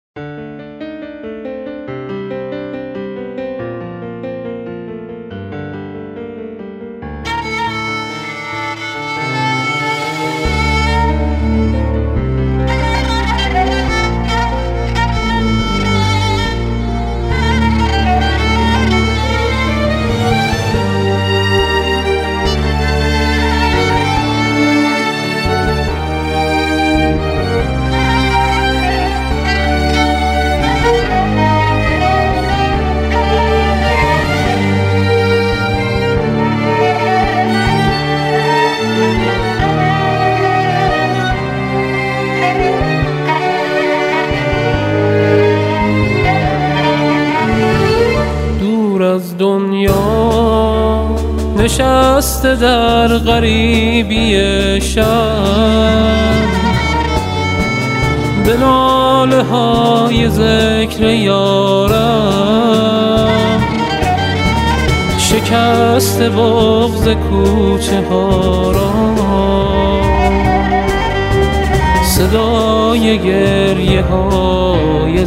از دنیا نشسته در غریبی شب، به ناله های ذکر یارم شکست بغض کوچه ها را، صدای گریه های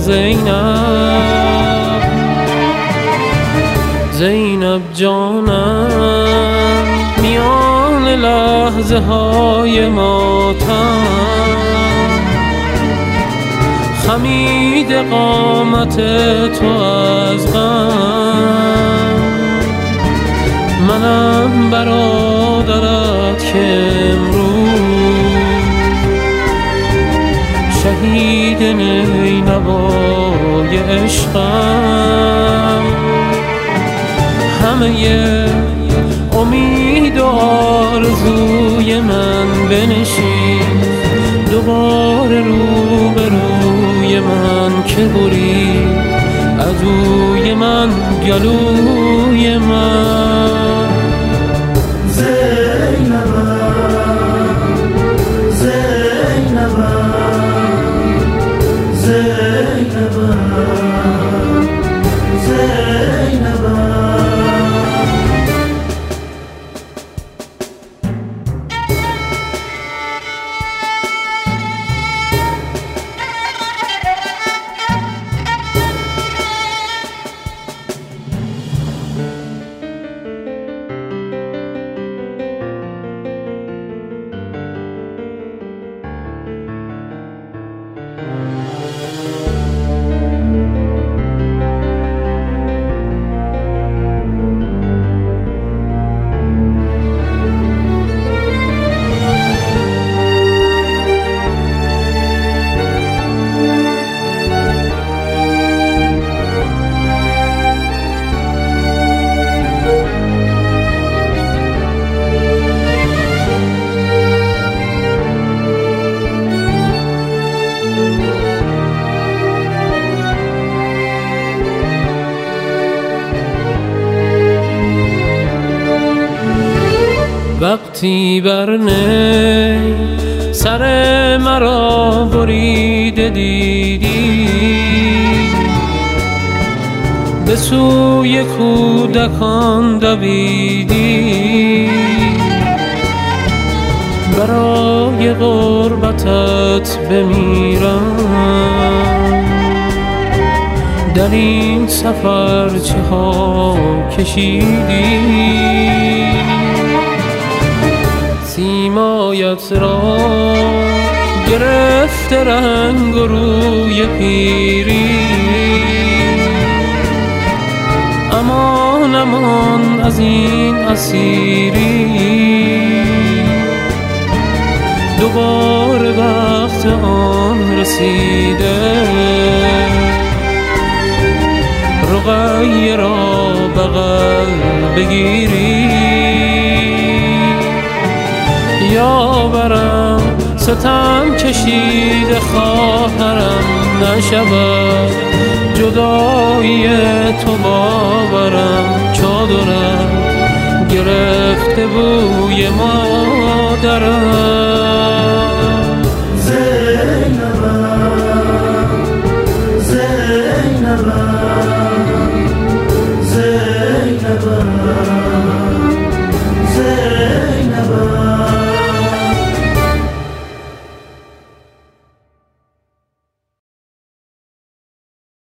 زینب جانم، میان لحظه های ماتم خمید قامت تو از غم، منم برادرت که امروز شهید نینوای عشقم. همه امید و آرزوی من بنشین، دوباره روبروی من که برید عدوی من گلوی من. زینبم زینبم زینبم زینبم. وقتی بر نی سر مرا بریده دیدی، به سوی کودکان دویدی، برای غربتت بمیرم، در این سفر چه ها کشیدی. سیمایت را گرفته رنگ و روی پیری، امان امان از این اسیری، دوباره وقت آن رسیده، رقیه را بغل بگیری. یاورم ستم کشیده خواهرم نشود، جدایی تو باورم چادرم گرفته بوی مادرم.